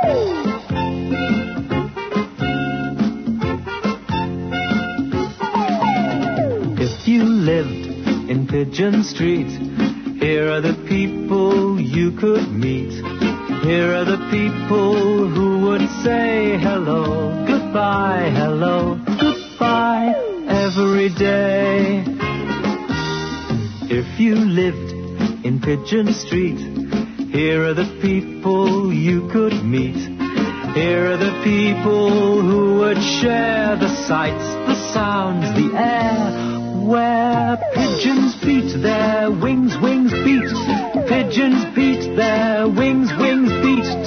If you lived in Pigeon Street, here are the people you could meet. Here are the people who would say hello, goodbye, hello, goodbye, every day. If you lived in Pigeon Street, here are the people you could meet. Here are the people who would share the sights, the sounds, the air. Where pigeons beat their wings, wings beat. Pigeons beat their wings, wings beat.